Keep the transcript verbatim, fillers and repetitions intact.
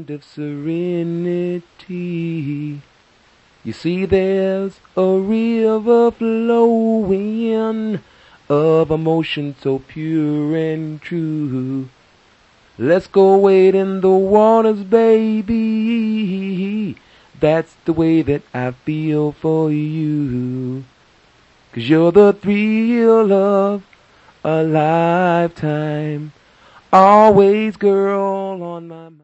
land of serenity. You see, there's a river flowing of emotion so pure and true. Let's go wade in the waters, baby. That's the way that I feel for you. 'Cause you're the thrill of a lifetime. Always, girl, on my mind.